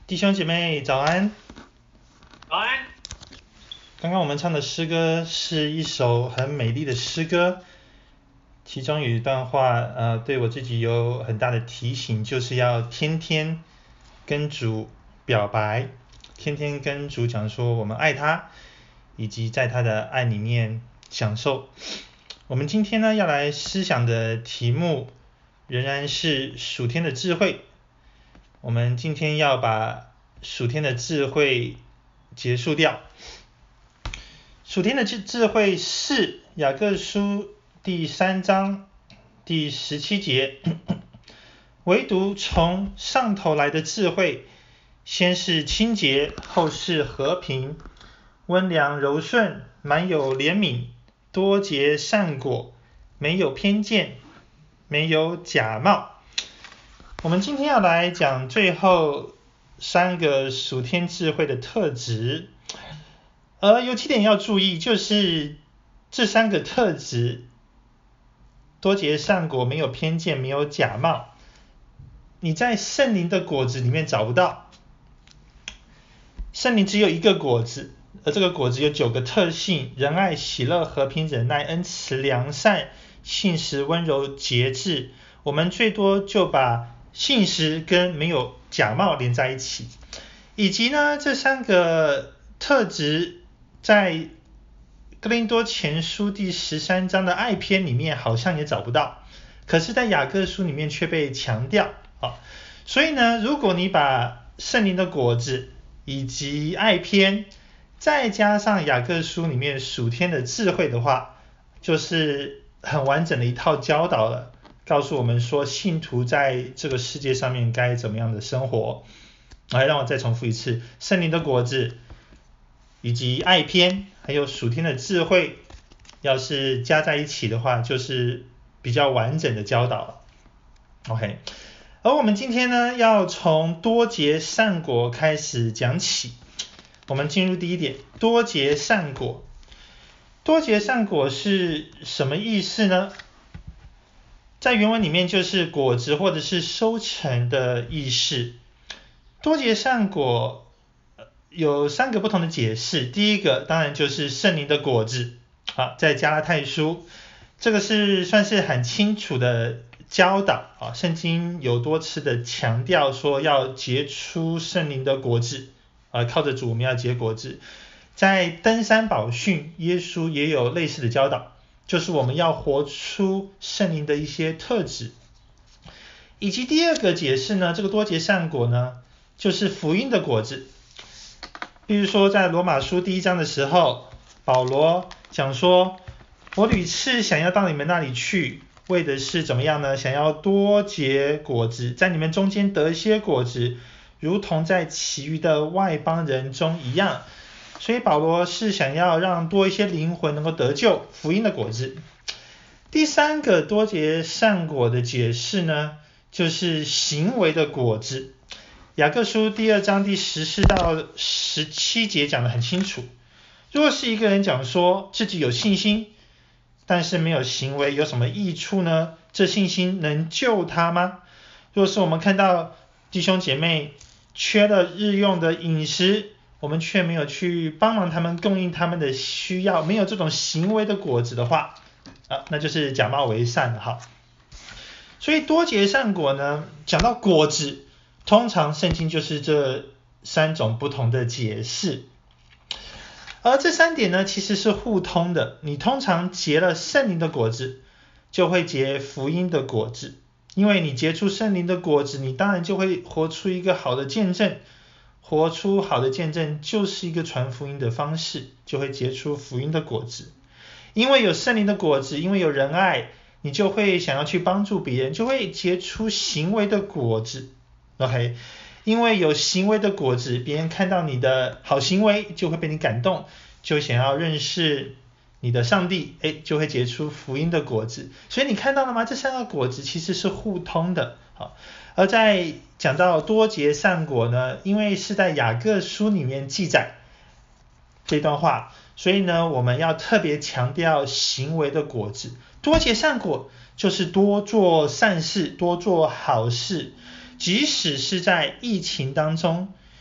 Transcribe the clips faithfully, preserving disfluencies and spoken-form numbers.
弟兄姐妹早安。 早安。 刚刚我们唱的诗歌是一首很美丽的诗歌，其中有一段话呃，对我自己有很大的提醒，就是要天天跟主表白，天天跟主讲说我们爱他，以及在他的爱里面享受。我们今天呢要来思想的题目仍然是属天的智慧。我们今天要把属天的智慧结束掉。属天的智智慧是雅各书第三章第十七节，唯独从上头来的智慧，先是清洁，后是和平，温良柔顺，满有怜悯，多结善果，没有偏见，没有假冒。我们今天要来讲最后三个属天智慧的特质，而有几点要注意，就是这三个特质，多结善果，没有偏见，没有假冒，你在圣灵的果子里面找不到。圣灵只有一个果子，而这个果子有九个特性：仁爱、喜乐、和平、忍耐、恩慈、良善、信实、温柔、节制。我们最多就把信实跟没有假冒连在一起，以及呢这三个特质在哥林多前书第十三章的爱篇里面好像也找不到，可是在雅各书里面却被强调、哦、所以呢如果你把圣灵的果子以及爱篇再加上雅各书里面属天的智慧的话，就是很完整的一套教导了，告诉我们说信徒在这个世界上面该怎么样的生活。来，让我再重复一次，圣灵的果子以及爱篇还有属天的智慧，要是加在一起的话，就是比较完整的教导了。 OK， 而我们今天呢要从多结善果开始讲起。我们进入第一点，多结善果。多结善果是什么意思呢？在原文里面就是果子或者是收成的意思。多结善果有三个不同的解释，第一个当然就是圣灵的果子，好，在加拉太书，这个是算是很清楚的教导啊，圣经有多次的强调说要结出圣灵的果子啊，靠着主我们要结果子。在登山宝训，耶稣也有类似的教导，就是我们要活出圣灵的一些特质。以及第二个解释呢，这个多结善果呢，就是福音的果子。比如说在罗马书第一章的时候，保罗讲说，我屡次想要到你们那里去，为的是怎么样呢？想要多结果子，在你们中间得一些果子，如同在其余的外邦人中一样。所以保罗是想要让多一些灵魂能够得救，福音的果子。第三个多结善果的解释呢，就是行为的果子。雅各书第二章第十四到十七节讲得很清楚，如果是一个人讲说自己有信心，但是没有行为，有什么益处呢？这信心能救他吗？若是我们看到弟兄姐妹缺了日用的饮食，我们却没有去帮忙他们，供应他们的需要，没有这种行为的果子的话、啊、那就是假冒为善了哈。所以多结善果呢，讲到果子，通常圣经就是这三种不同的解释。而这三点呢其实是互通的，你通常结了圣灵的果子，就会结福音的果子。因为你结出圣灵的果子，你当然就会活出一个好的见证，活出好的见证就是一个传福音的方式，就会结出福音的果子。因为有圣灵的果子，因为有仁爱，你就会想要去帮助别人，就会结出行为的果子。 OK， 因为有行为的果子，别人看到你的好行为就会被你感动，就想要认识你的上帝，诶，就会结出福音的果子。所以你看到了吗？这三个果子其实是互通的。好，而在讲到多结善果呢，因为是在雅各书里面记载这段话，所以呢我们要特别强调行为的果子。多结善果就是多做善事，多做好事，即使是在疫情当中，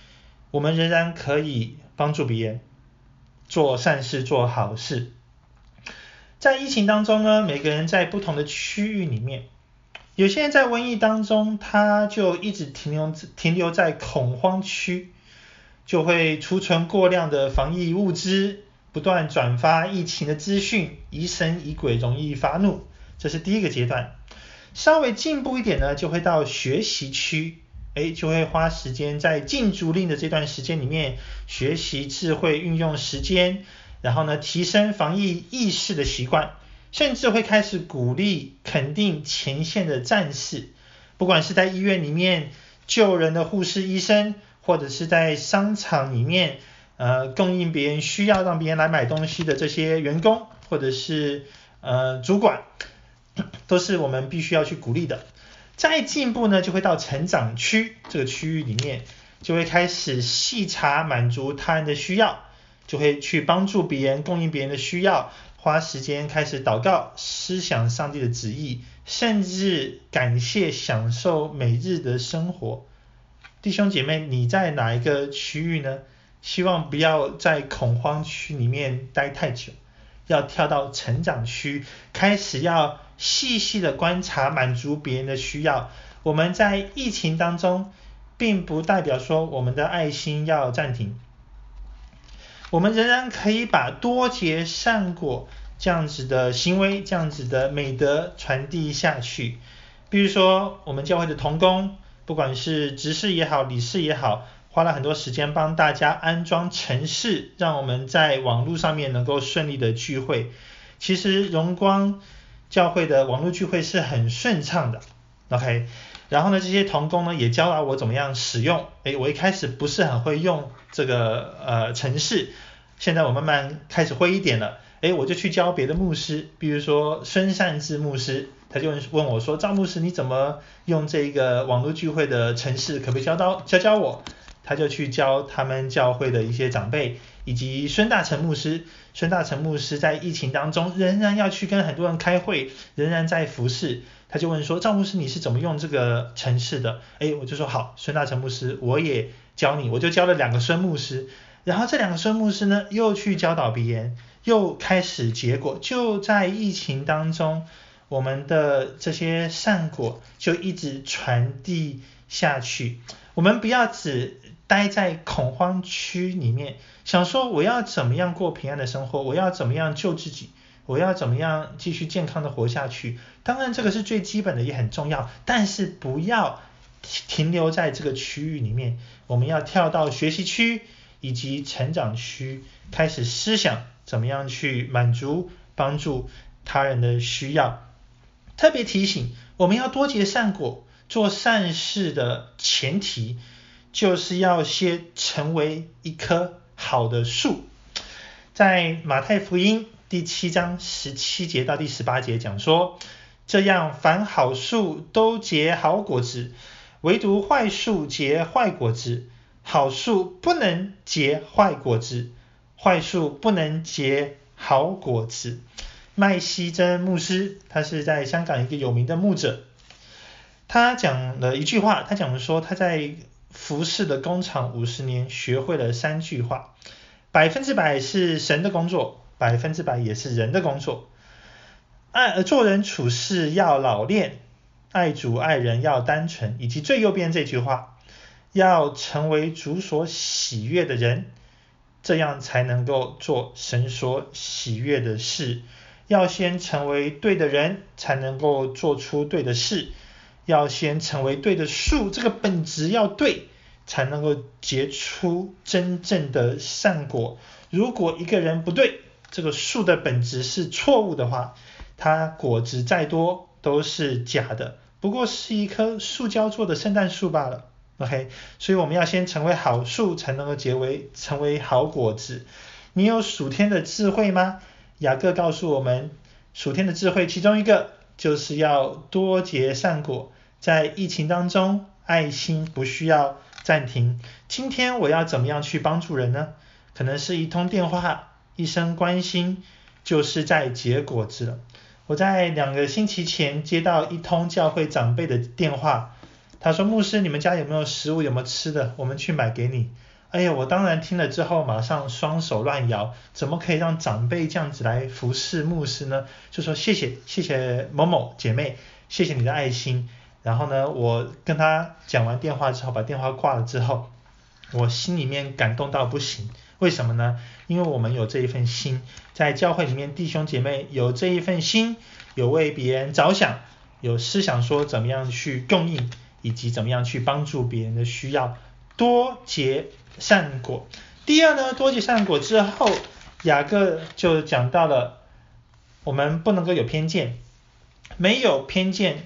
我们仍然可以帮助别人，做善事，做好事。在疫情当中呢，每个人在不同的区域里面，有些人在瘟疫当中，他就一直停留停留在恐慌区，就会储存过量的防疫物资，不断转发疫情的资讯，疑神疑鬼，容易发怒，这是第一个阶段。稍微进步一点呢，就会到学习区，诶，就会花时间在禁足令的这段时间里面学习智慧运用时间，然后呢提升防疫意识的习惯，甚至会开始鼓励肯定前线的战士，不管是在医院里面救人的护士医生，或者是在商场里面呃供应别人需要让别人来买东西的这些员工，或者是呃主管，都是我们必须要去鼓励的。再进步呢，就会到成长区，这个区域里面就会开始细察满足他人的需要，就会去帮助别人，供应别人的需要，花时间开始祷告，思想上帝的旨意，甚至感谢享受每日的生活。弟兄姐妹，你在哪一个区域呢？希望不要在恐慌区里面待太久，要跳到成长区，开始要细细的观察，满足别人的需要。我们在疫情当中，并不代表说我们的爱心要暂停，我们仍然可以把多结善果这样子的行为，这样子的美德传递下去。比如说我们教会的同工，不管是执事也好，理事也好，花了很多时间帮大家安装程式，让我们在网络上面能够顺利的聚会。其实荣光教会的网络聚会是很顺畅的 OK， 然后呢这些同工呢也教导我怎么样使用。诶我一开始不是很会用这个呃程式，现在我慢慢开始会一点了。诶我就去教别的牧师，比如说孙善志牧师，他就问我说，赵牧师你怎么用这个网络聚会的程式，可不可以教到教教我？他就去教他们教会的一些长辈，以及孙大成牧师。孙大成牧师在疫情当中仍然要去跟很多人开会，仍然在服侍。他就问说，赵牧师你是怎么用这个程式的？诶我就说好，孙大成牧师我也教你，我就教了两个孙牧师。然后这两个孙牧师呢又去教导别人，又开始结果。就在疫情当中，我们的这些善果就一直传递下去。我们不要只待在恐慌区里面，想说我要怎么样过平安的生活，我要怎么样救自己，我要怎么样继续健康的活下去。当然这个是最基本的，也很重要，但是不要停留在这个区域里面，我们要跳到学习区以及成长区，开始思想怎么样去满足帮助他人的需要。特别提醒，我们要多结善果，做善事的前提就是要先成为一棵好的树。在马太福音第七章十七节到第十八节讲说，这样凡好树都结好果子，唯独坏树结坏果子。好树不能结坏果子，坏树不能结好果子。麦希真牧师，他是在香港一个有名的牧者，他讲了一句话，他讲说他在服侍的工厂五十年，学会了三句话：百分之百是神的工作，百分之百也是人的工作。爱做人处事要老练，爱主爱人要单纯，以及最右边这句话，要成为主所喜悦的人，这样才能够做神所喜悦的事。要先成为对的人，才能够做出对的事。要先成为对的树，这个本质要对，才能够结出真正的善果。如果一个人不对，这个树的本质是错误的话，它果子再多都是假的，不过是一棵塑胶做的圣诞树罢了。OK， 所以我们要先成为好树，才能够结为成为好果子。你有属天的智慧吗？雅各告诉我们，属天的智慧其中一个就是要多结善果。在疫情当中，爱心不需要暂停。今天我要怎么样去帮助人呢？可能是一通电话，一声关心，就是在结果子了。我在两个星期前接到一通教会长辈的电话，他说，牧师你们家有没有食物，有没有吃的，我们去买给你。 哎呀，我当然听了之后马上双手乱摇，怎么可以让长辈这样子来服侍牧师呢？就说谢谢谢谢某某姐妹，谢谢你的爱心。然后呢，我跟他讲完电话之后，把电话挂了之后，我心里面感动到不行。为什么呢？因为我们有这一份心，在教会里面弟兄姐妹有这一份心，有为别人着想，有思想说怎么样去供应，以及怎么样去帮助别人的需要，多结善果。第二呢，多结善果之后，雅各就讲到了我们不能够有偏见，没有偏见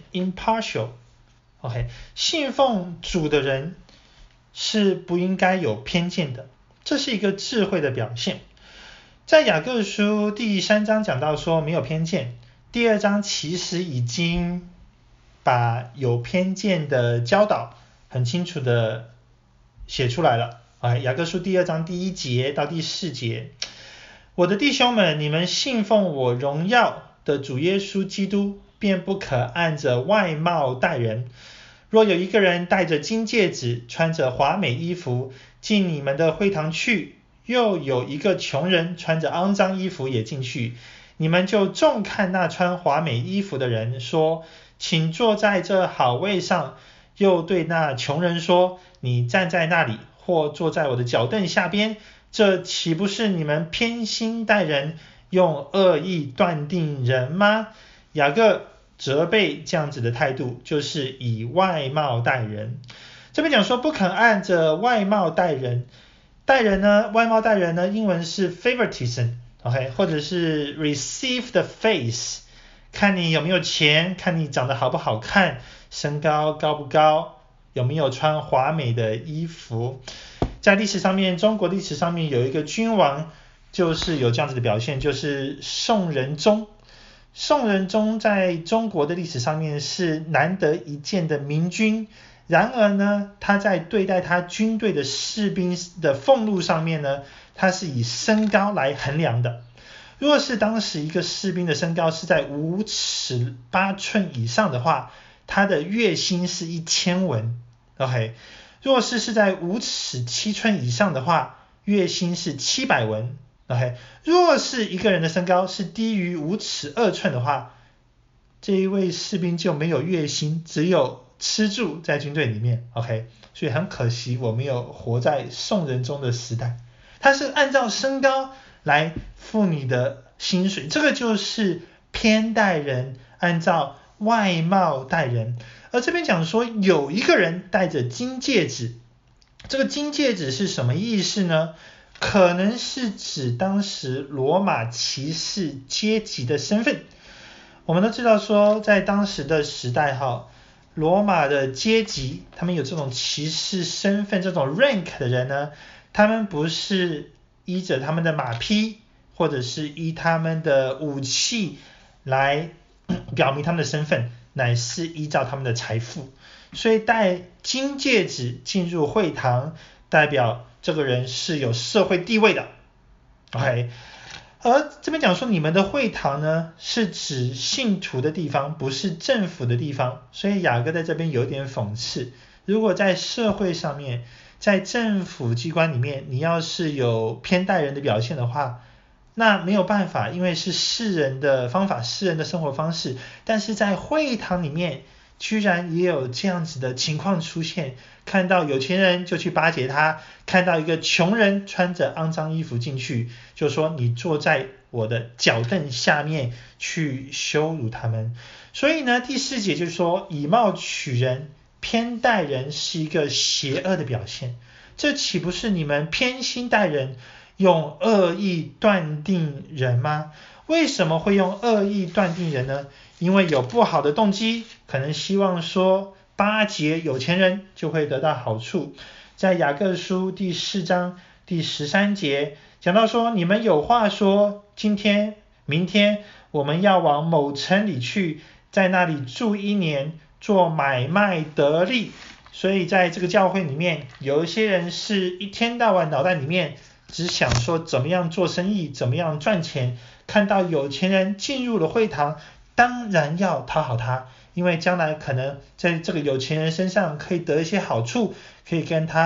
impartial。OK， 信奉主的人是不应该有偏见的，这是一个智慧的表现。在雅各书第三章讲到说没有偏见，第二章其实已经把有偏见的教导很清楚的写出来了。雅各书第二章第一节到第四节，我的弟兄们，你们信奉我荣耀的主耶稣基督，便不可按着外貌待人。若有一个人戴着金戒指，穿着华美衣服进你们的会堂去，又有一个穷人穿着肮脏衣服也进去，你们就重看那穿华美衣服的人，说请坐在这好位上，又对那穷人说你站在那里，或坐在我的脚凳下边，这岂不是你们偏心待人，用恶意断定人吗？雅各责备这样子的态度，就是以外貌待人。这边讲说不肯按着外貌待人，待人呢，外貌待人呢，英文是 favoritism，OK， 或者是 receive the face， 看你有没有钱，看你长得好不好看，身高高不高，有没有穿华美的衣服。在历史上面，中国历史上面有一个君王就是有这样子的表现，就是宋仁宗。宋仁宗在中国的历史上面是难得一见的明君，然而呢，他在对待他军队的士兵的俸禄上面呢，他是以身高来衡量的。若是当时一个士兵的身高是在五尺八寸以上的话，他的月薪是一千文。OK， 若是是在五尺七寸以上的话，月薪是七百文。OK， 若是一个人的身高是低于五尺二寸的话，这一位士兵就没有月薪，只有吃住在军队里面。OK， 所以很可惜我没有活在宋仁宗的时代，他是按照身高来付你的薪水，这个就是偏待人，按照外貌待人。而这边讲说有一个人戴着金戒指，这个金戒指是什么意思呢？可能是指当时罗马骑士阶级的身份。我们都知道说在当时的时代哈，罗马的阶级他们有这种骑士身份，这种 rank 的人呢，他们不是依着他们的马匹或者是依他们的武器来表明他们的身份，乃是依照他们的财富。所以戴金戒指进入会堂，代表这个人是有社会地位的。 OK， 而这边讲说你们的会堂呢，是指信徒的地方，不是政府的地方。所以雅各在这边有点讽刺，如果在社会上面，在政府机关里面，你要是有偏待人的表现的话，那没有办法，因为是世人的方法，世人的生活方式。但是在会堂里面居然也有这样子的情况出现，看到有钱人就去巴结他，看到一个穷人穿着肮脏衣服进去，就说你坐在我的脚凳下面，去羞辱他们。所以呢，第四节就是说以貌取人，偏待人是一个邪恶的表现，这岂不是你们偏心待人，用恶意断定人吗？为什么会用恶意断定人呢？因为有不好的动机，可能希望说巴结有钱人就会得到好处。在雅各书第四章第十三节讲到说，你们有话说，今天明天我们要往某城里去，在那里住一年，做买卖得利。所以在这个教会里面，有一些人是一天到晚脑袋里面只想说怎么样做生意，怎么样赚钱，看到有钱人进入了会堂，当然要讨好他，因为将来可能在这个有钱人身上可以得一些好处，可以跟他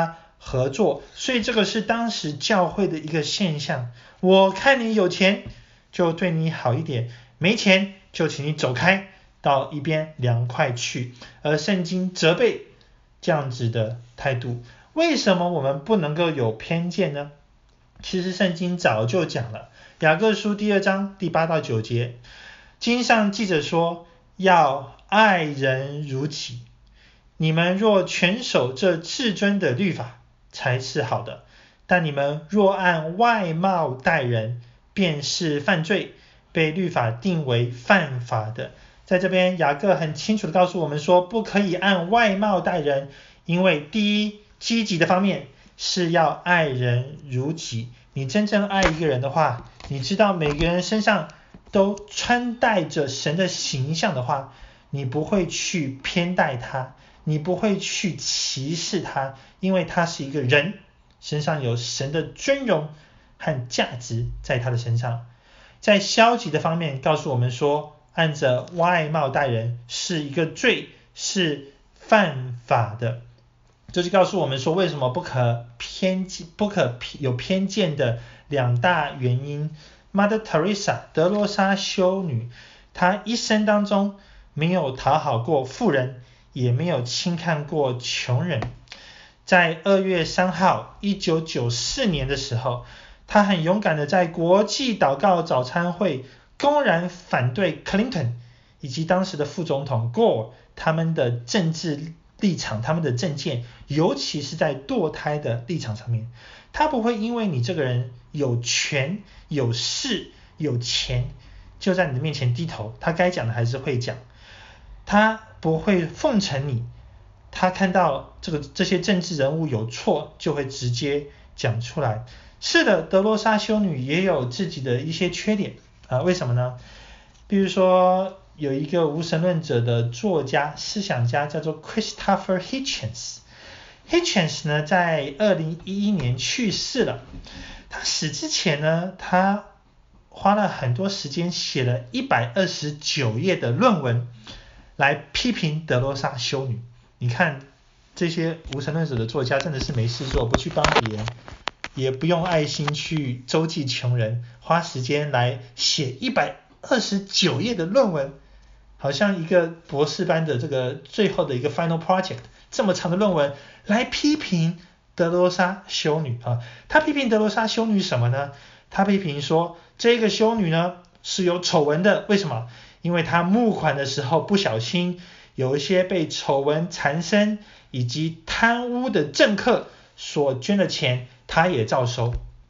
合作，所以这个是当时教会的一个现象。我看你有钱就对你好一点，没钱就请你走开，到一边凉快去。而圣经责备这样子的态度。为什么我们不能够有偏见呢？其实圣经早就讲了，雅各书第二章第八到九节，经上记着说，要爱人如己。你们若全守这至尊的律法，才是好的。但你们若按外貌待人，便是犯罪，被律法定为犯法的。在这边雅各很清楚的告诉我们说，不可以按外貌待人，因为第一，积极的方面是要爱人如己。你真正爱一个人的话，你知道每个人身上都穿戴着神的形象的话，你不会去偏待他，你不会去歧视他，因为他是一个人，身上有神的尊荣和价值在他的身上。在消极的方面告诉我们说，按着外貌待人是一个罪，是犯法的。这就告诉我们说，为什么不可偏不可有偏见的两大原因。Mother Teresa 德罗莎修女，她一生当中没有讨好过富人，也没有轻看过穷人。在二月三号一九九四年的时候，她很勇敢的在国际祷告早餐会公然反对 Clinton 以及当时的副总统 Gore 他们的政治立场，他们的政见，尤其是在堕胎的立场上面。他不会因为你这个人有权有势有钱就在你的面前低头，他该讲的还是会讲。他不会奉承你，他看到这个这些政治人物有错就会直接讲出来。是的，德罗莎修女也有自己的一些缺点啊，为什么呢？比如说有一个无神论者的作家思想家叫做 Christopher Hitchens。 Hitchens 呢在二零一一年去世了。他死之前呢，他花了很多时间写了一百二十九页的论文来批评德罗莎修女。你看这些无神论者的作家真的是没事做，不去帮别人，也不用爱心去周济穷人，花时间来写一百二十九页的论文，好像一个博士班的这个最后的一个 final project， 这么长的论文来批评德罗莎修女啊。他批评德罗莎修女什么呢？他批评说这个修女呢是有丑闻的。为什么？因为她募款的时候不小心有一些被丑闻缠身以及贪污的政客所捐的钱他也照收。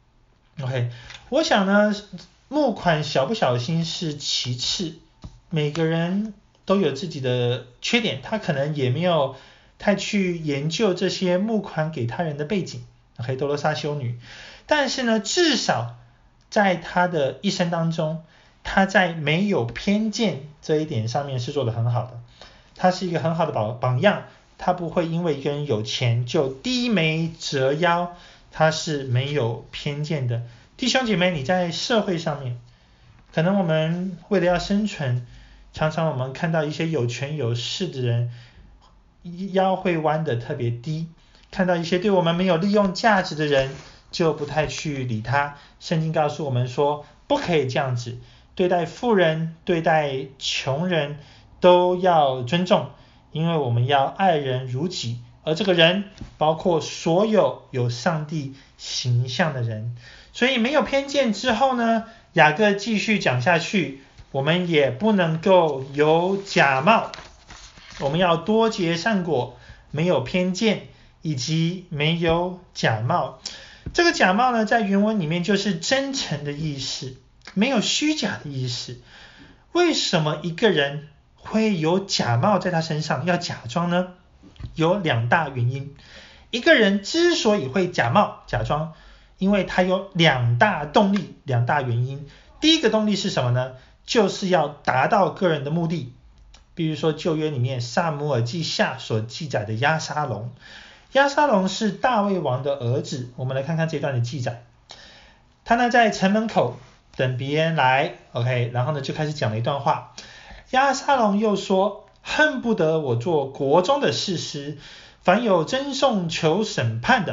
OK， 我想呢募款小不小心是其次，每个人都有自己的缺点，他可能也没有太去研究这些募款给他人的背景。 OK， 德罗莎修女，但是呢至少在他的一生当中，他在没有偏见这一点上面是做得很好的。他是一个很好的榜榜样，他不会因为一个人有钱就低眉折腰，他是没有偏见的。弟兄姐妹，你在社会上面，可能我们为了要生存，常常我们看到一些有权有势的人腰会弯得特别低，看到一些对我们没有利用价值的人就不太去理他。圣经告诉我们说不可以这样子，对待富人对待穷人都要尊重，因为我们要爱人如己，而这个人包括所有有上帝形象的人。所以没有偏见之后呢，雅各继续讲下去，我们也不能够有假冒，我们要多结善果，没有偏见以及没有假冒。这个假冒呢在原文里面就是真诚的意思，没有虚假的意思。为什么一个人会有假冒在他身上，要假装呢？有两大原因。一个人之所以会假冒假装，因为他有两大动力，两大原因。第一个动力是什么呢？就是要达到个人的目的。比如说旧约里面撒母耳记下所记载的押沙龙，押沙龙是大卫王的儿子。我们来看看这段的记载。他呢在城门口等别人来 OK， 然后呢就开始讲了一段话。押沙龙又说，恨不得我做国中的士师，凡有争讼求审判的，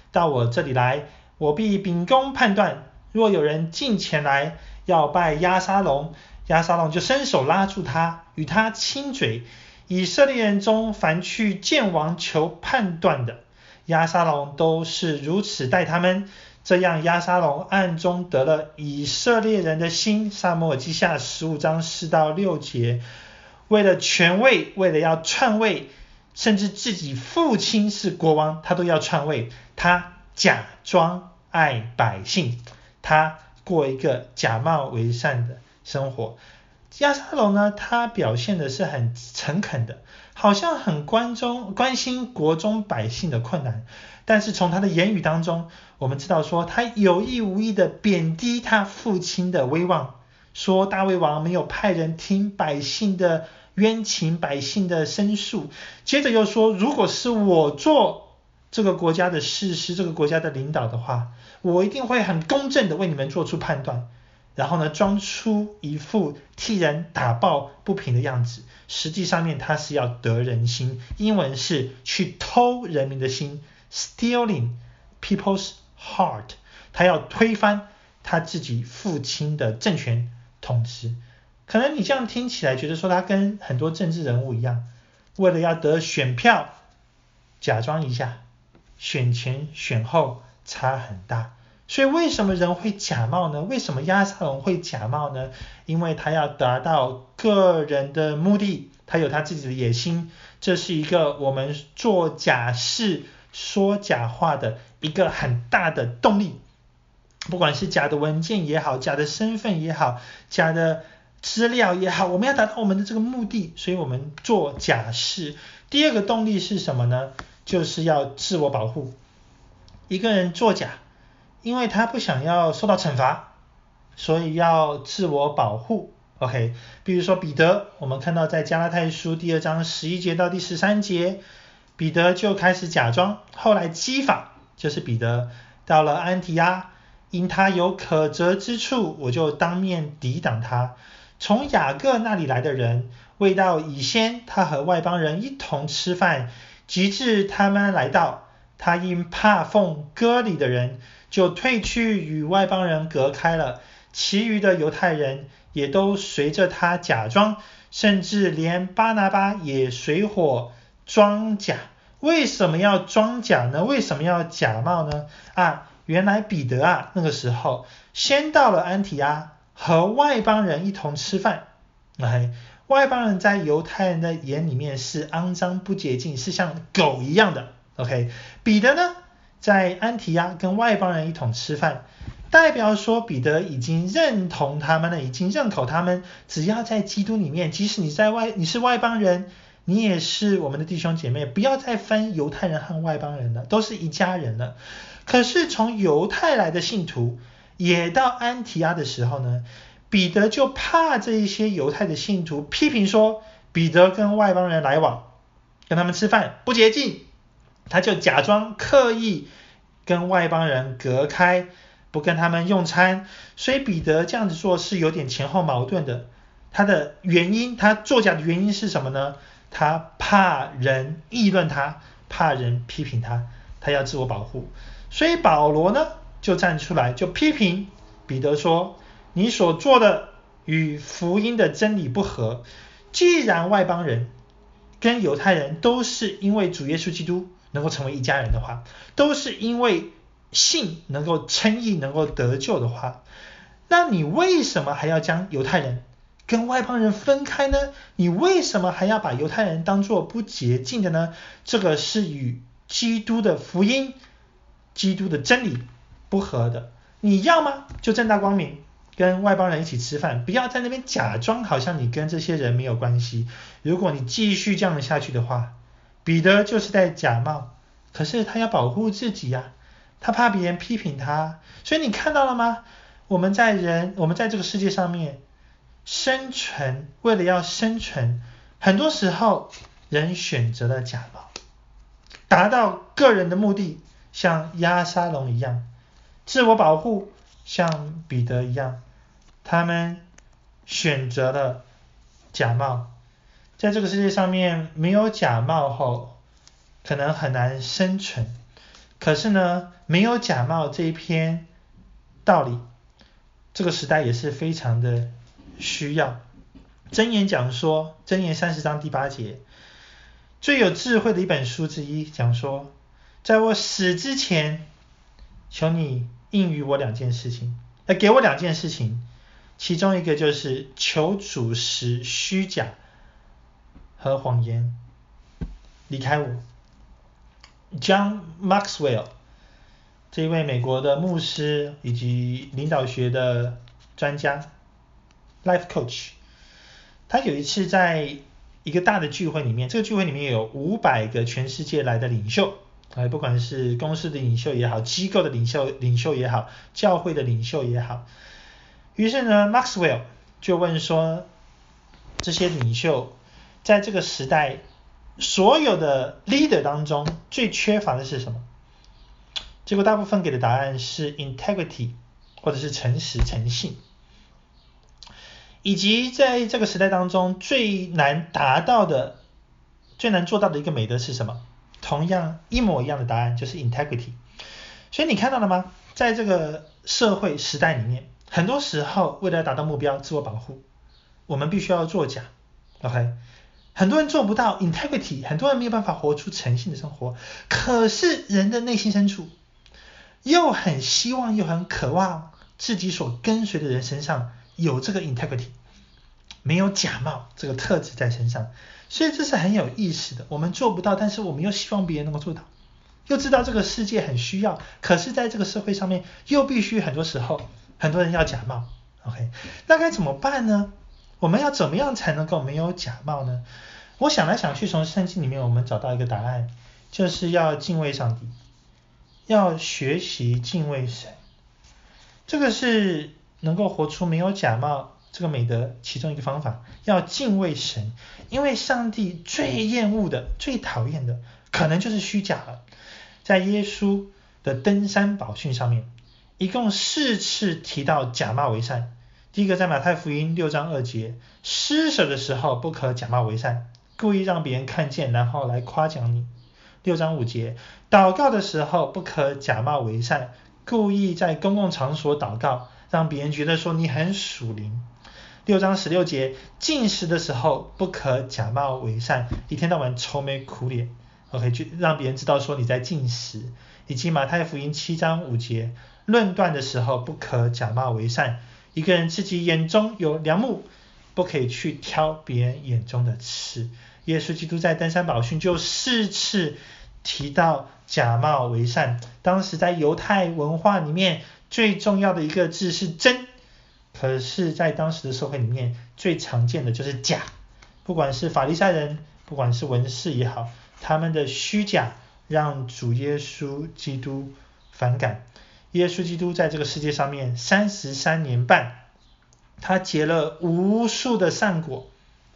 到我这里来，我必秉公判断。若有人进前来要拜押沙龙，押沙龙就伸手拉住他，与他亲嘴。以色列人中凡去见王求判断的，押沙龙都是如此待他们。这样押沙龙暗中得了以色列人的心。撒母耳记下十五章四到六节。为了权位，为了要篡位，甚至自己父亲是国王，他都要篡位。他假装爱百姓，他过一个假冒为善的生活。押沙龙呢，他表现的是很诚恳的，好像很关中关心国中百姓的困难，但是从他的言语当中，我们知道说他有意无意的贬低他父亲的威望，说大卫王没有派人听百姓的冤情，百姓的申诉。接着又说，如果是我做这个国家的士师，这个国家的领导的话，我一定会很公正的为你们做出判断。然后呢，装出一副替人打抱不平的样子，实际上面他是要得人心，英文是去偷人民的心， stealing people's heart， 他要推翻他自己父亲的政权统治。可能你这样听起来觉得说他跟很多政治人物一样，为了要得选票，假装一下，选前选后差很大。所以为什么人会假冒呢？为什么押沙龙会假冒呢？因为他要达到个人的目的，他有他自己的野心，这是一个我们做假事说假话的一个很大的动力。不管是假的文件也好，假的身份也好，假的资料也好，我们要达到我们的这个目的，所以我们做假事。第二个动力是什么呢？就是要自我保护。一个人作假，因为他不想要受到惩罚，所以要自我保护。 OK， 比如说彼得，我们看到在加拉太书第二章十一节到第十三节，彼得就开始假装。后来基法，就是彼得，到了安提阿，因他有可责之处，我就当面抵挡他。从雅各那里来的人，未到以先，他和外邦人一同吃饭，及至他们来到，他因怕奉割礼的人，就退去与外邦人隔开了。其余的犹太人也都随着他假装，甚至连巴拿巴也随伙装假。为什么要装假呢？为什么要假冒呢？啊，原来彼得啊，那个时候先到了安提阿，和外邦人一同吃饭。来，外邦人在犹太人的眼里面是肮脏不洁净，是像狗一样的。OK， 彼得呢，在安提阿跟外邦人一同吃饭，代表说彼得已经认同他们了，已经认可他们，只要在基督里面，即使你在外，你是外邦人，你也是我们的弟兄姐妹，不要再分犹太人和外邦人了，都是一家人了。可是从犹太来的信徒也到安提阿的时候呢，彼得就怕这一些犹太的信徒批评说彼得跟外邦人来往，跟他们吃饭不洁净，他就假装刻意跟外邦人隔开，不跟他们用餐。所以彼得这样子做是有点前后矛盾的。他的原因，他作假的原因是什么呢？他怕人议论他，怕人批评他，他要自我保护。所以保罗呢就站出来，就批评彼得说，你所做的与福音的真理不合。既然外邦人跟犹太人都是因为主耶稣基督能够成为一家人的话，都是因为信能够称义，能够得救的话，那你为什么还要将犹太人跟外邦人分开呢？你为什么还要把犹太人当作不洁净的呢？这个是与基督的福音，基督的真理不合的。你要吗？就正大光明跟外邦人一起吃饭，不要在那边假装好像你跟这些人没有关系。如果你继续这样下去的话，彼得就是在假冒，可是他要保护自己啊，他怕别人批评他。所以你看到了吗？我们在人，我们在这个世界上面生存，为了要生存，很多时候人选择了假冒，达到个人的目的，像押沙龙一样，自我保护，像彼得一样，他们选择了假冒。在这个世界上面没有假冒后，可能很难生存。可是呢， 没有假冒这一篇道理，这个时代也是非常的需要。箴言讲说，箴言三十章第八节，最有智慧的一本书之一，讲说，在我死之前，求你应允我两件事情，呃，给我两件事情，其中一个就是求主使虚假和谎言离开我。John Maxwell 这一位美国的牧师以及领导学的专家 Life Coach， 他有一次在一个大的聚会里面，这个聚会里面有五百个全世界来的领袖，不管是公司的领袖也好，机构的领袖领袖也好，教会的领袖也好。于是呢 Maxwell 就问说，这些领袖在这个时代所有的 leader 当中最缺乏的是什么？结果大部分给的答案是 integrity 或者是诚实诚信，以及在这个时代当中最难达到的最难做到的一个美德是什么？同样一模一样的答案就是 integrity。 所以你看到了吗？在这个社会时代里面，很多时候为了达到目标自我保护，我们必须要作假 OK， 很多人做不到 integrity， 很多人没有办法活出诚信的生活，可是人的内心深处又很希望又很渴望自己所跟随的人身上有这个 integrity， 没有假冒这个特质在身上。所以这是很有意思的，我们做不到，但是我们又希望别人能够做到，又知道这个世界很需要，可是在这个社会上面又必须很多时候很多人要假冒 OK， 那该怎么办呢？我们要怎么样才能够没有假冒呢？我想来想去，从圣经里面我们找到一个答案，就是要敬畏上帝，要学习敬畏神，这个是能够活出没有假冒这个美德其中一个方法。要敬畏神，因为上帝最厌恶的最讨厌的可能就是虚假了。在耶稣的登山宝训上面一共四次提到假冒为善。第一个在马太福音六章二节，施舍的时候不可假冒为善，故意让别人看见然后来夸奖你。六章五节，祷告的时候不可假冒为善，故意在公共场所祷告，让别人觉得说你很属灵。六章十六节，禁食的时候不可假冒为善，一天到晚愁眉苦脸 OK， 就让别人知道说你在禁食。以及马太福音七章五节，论断的时候不可假冒为善，一个人自己眼中有梁木，不可以去挑别人眼中的刺。耶稣基督在登山宝训就四次提到假冒为善。当时在犹太文化里面最重要的一个字是真，可是在当时的社会里面最常见的就是假。不管是法利赛人，不管是文士也好，他们的虚假让主耶稣基督反感。耶稣基督在这个世界上面三十三年半，他结了无数的善果，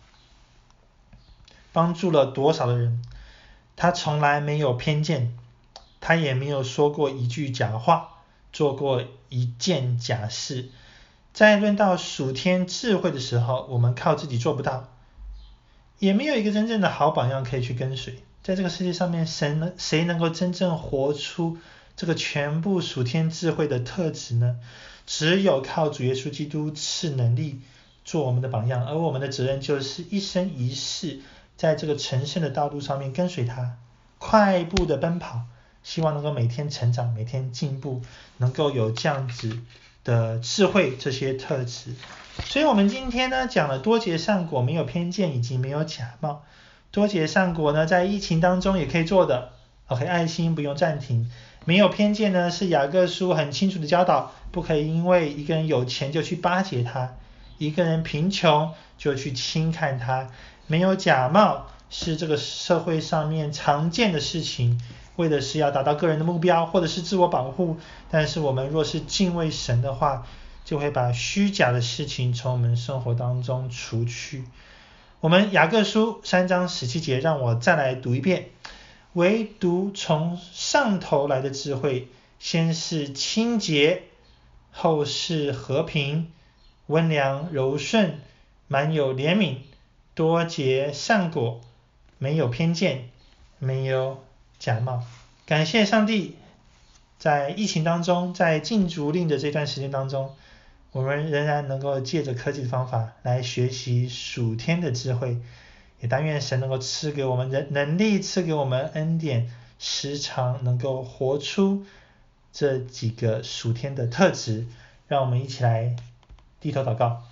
帮助了多少的人。他从来没有偏见，他也没有说过一句假话，做过一件假事。在论到属天智慧的时候，我们靠自己做不到，也没有一个真正的好榜样可以去跟随。在这个世界上面，神谁能够真正活出这个全部属天智慧的特质呢？只有靠主耶稣基督赐能力做我们的榜样，而我们的责任就是一生一世在这个成圣的道路上面跟随他，快步的奔跑，希望能够每天成长，每天进步，能够有这样子的智慧这些特质。所以我们今天呢讲了多结善果，没有偏见以及没有假冒。多结善果呢在疫情当中也可以做的 OK， 爱心不用暂停。没有偏见呢是雅各书很清楚的教导，不可以因为一个人有钱就去巴结他，一个人贫穷就去轻看他。没有假冒是这个社会上面常见的事情，为的是要达到个人的目标或者是自我保护。但是我们若是敬畏神的话，就会把虚假的事情从我们生活当中除去。我们雅各书三章十七节，让我再来读一遍。唯独从上头来的智慧，先是清洁，后是和平，温良柔顺，满有怜悯，多结善果，没有偏见，没有假冒。感谢上帝在疫情当中，在禁足令的这段时间当中，我们仍然能够借着科技的方法来学习属天的智慧，也但愿神能够赐给我们人能力，赐给我们恩典，时常能够活出这几个属天的特质。让我们一起来低头祷告。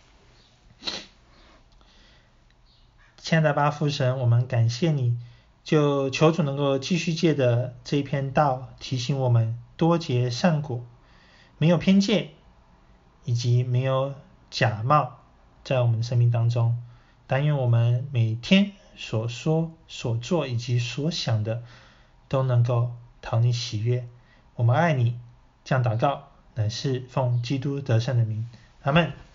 亲爱的爸父神，我们感谢你，就求主能够继续借着这一篇道提醒我们多结善果，没有偏见，以及没有假冒在我们的生命当中。但愿我们每天所说所做以及所想的都能够讨你喜悦。我们爱你，这样祷告乃是奉基督得胜的名，阿们。